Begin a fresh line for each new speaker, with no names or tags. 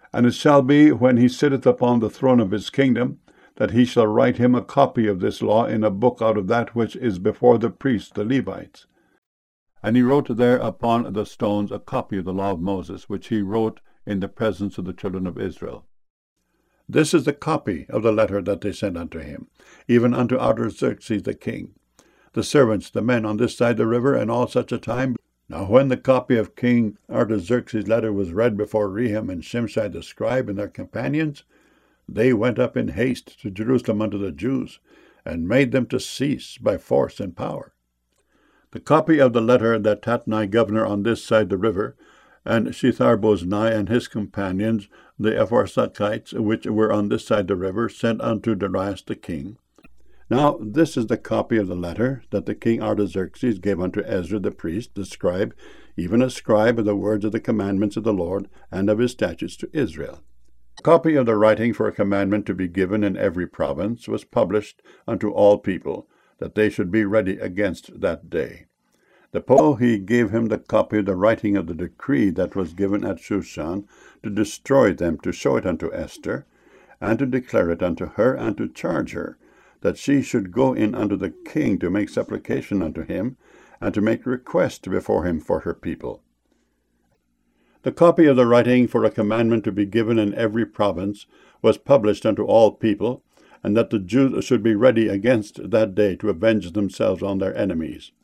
And it shall be, when he sitteth upon the throne of his kingdom, that he shall write him a copy of this law in a book out of that which is before the priests, the Levites. And he wrote there upon the stones a copy of the law of Moses, which he wrote in the presence of the children of Israel. This is the copy of the letter that they sent unto him, even unto Artaxerxes the king, the servants, the men on this side the river, and all such a time. Now when the copy of King Artaxerxes' letter was read before Rehum and Shimshai the scribe and their companions, they went up in haste to Jerusalem unto the Jews, and made them to cease by force and power. The copy of the letter that Tatnai governor on this side the river, and Shethar-boznai and his companions, the Ephorsachites, which were on this side the river, sent unto Darius the king. Now this is the copy of the letter that the king Artaxerxes gave unto Ezra the priest, the scribe, even a scribe of the words of the commandments of the Lord, and of his statutes to Israel. A copy of the writing for a commandment to be given in every province was published unto all people, that they should be ready against that day. The Pope, he gave him the copy of the writing of the decree that was given at Shushan, to destroy them, to show it unto Esther, and to declare it unto her, and to charge her, that she should go in unto the king to make supplication unto him, and to make request before him for her people. The copy of the writing for a commandment to be given in every province was published unto all people, and that the Jews should be ready against that day to avenge themselves on their enemies.